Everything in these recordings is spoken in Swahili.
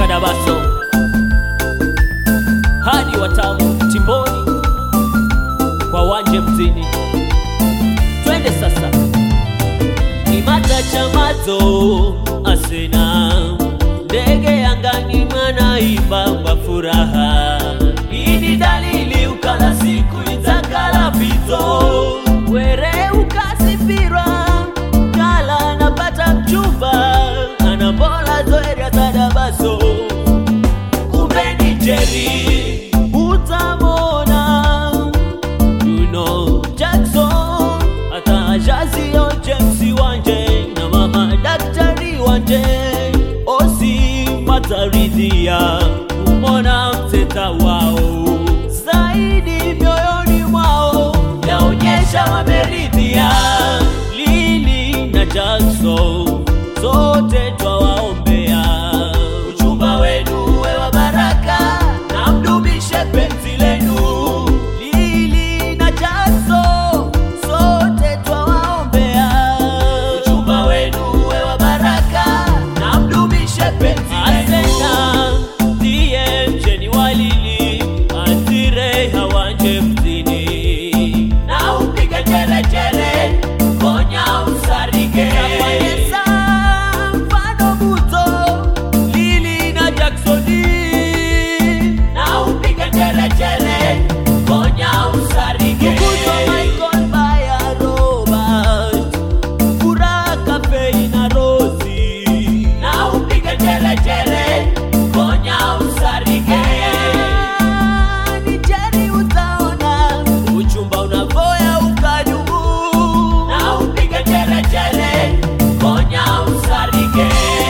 Kadabaso hadi Watamu Timboni kwa Wanje Mzini. Twende sasa. Imata chamazo asena ndege angani manaimba kwa furaha. Hii ni dalili ukala siku itakala pito. Were ukasifirwa kala napata mchumba anabola zoeria Kadabaso. Kumbe ni Jerry utamona Jackson ata Jazio James Wanje na mama Daktari Wanje osi mataridhia kumona mteta wao zaidi mioyoni mwao yaonyesha wameridhia. Lili na Jackson sote twawaombea uchumba wenu uwe wa baraka na mdumishe penzi lenu. Lili na Jackson sote twawaombea uchumba wenu uwe wa baraka na mdumishe penzi lenu. Asena ndiye mcheni wa Lili atire hawanje Mzini na upige chere chere konya usarige Kapayesa mfano buto. Lili na Jackson na upige chere chere konya usarige Kukuto Michael Baya Robert Kura Cafe na Rosie na upige chere chere konya usarige. Ni Jerry utaona uchumba unavoya ukadumu na upige chere chere konya usarige.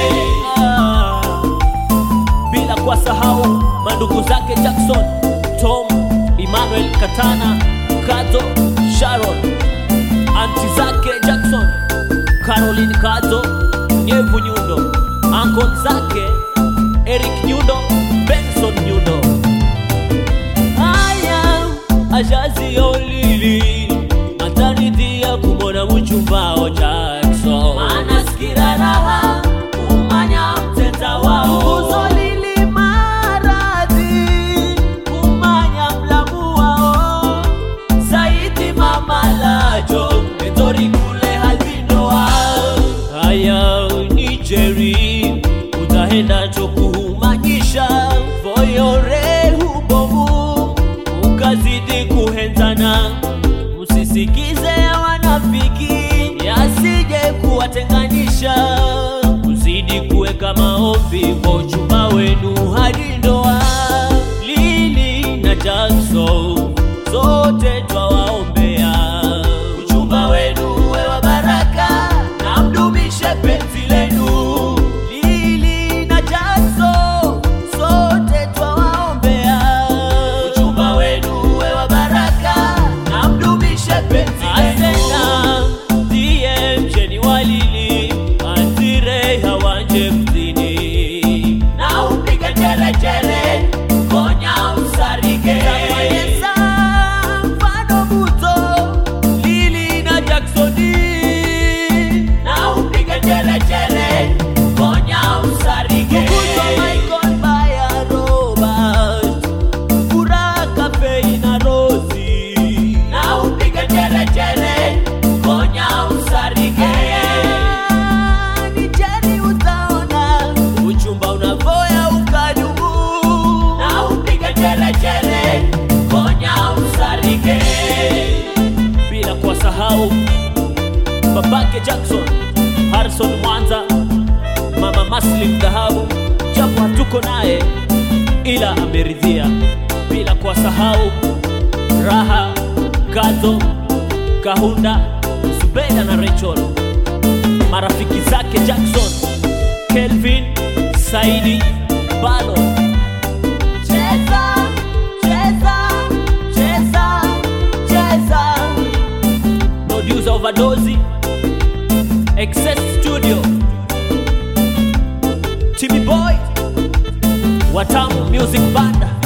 Bila kwa sahau mandugu zake Jackson, Tom, Emmanuel Katana, Kazo, Sharon, anti zake Jackson, Caroline Kazo, Nyevu Nyundo, uncle zake Eric Nyundo, Benson Nyundo. Haya Jazio Lili ataridhia kumona mchumbao Jackson anasikira raha kumanya mteta wao. Uzo Lili maradhi kumanya mlamu wao zaidi mama lajo metori kule halvindoa. Haya ni Jerry utahenda chokuhumanyisha voyore hubomu ukazidi kuhenzana. Usisikize ya wanafiki yasije kuwatenganisha. Uzidi kuweka maombi kwa uchumba wenu hadi ndoa. Lili na Jackson sote twawaombea uchumba wenu uwe wa baraka na mdumishe penzi lenu. Lili na Jackson sote twawaombea uchumba wenu uwe wa baraka na mdumishe penzi lenu. Asena ndiye mcheni wa Lili atire hawanje Mzini na upige chere chere konya usarige Kapayesa mfano buto. Lili na Jackson na upige chere chere konya usarige Kukuto Michael Baya Robert Kura Cafe na Rosie na upige chere chere konya usarige. Ni Jerry utaona uchumba unavoya ukadumu na upige chere chere konya usarige. Bila kwa sahau babake Jackson, Harrison Mwanza, mama Maslim Dhahabu japo hatuko naye ila ameridhia. Bila kwa sahau Raha, Kazo, Kahunda, Zubeda na Rachel, marafiki zake Jackson, Kelvin, Saidi, Balo. Cheza, cheza, cheza, cheza. Producer Overdose, Excess Studio, Timmy Boy, Watamu Music Band.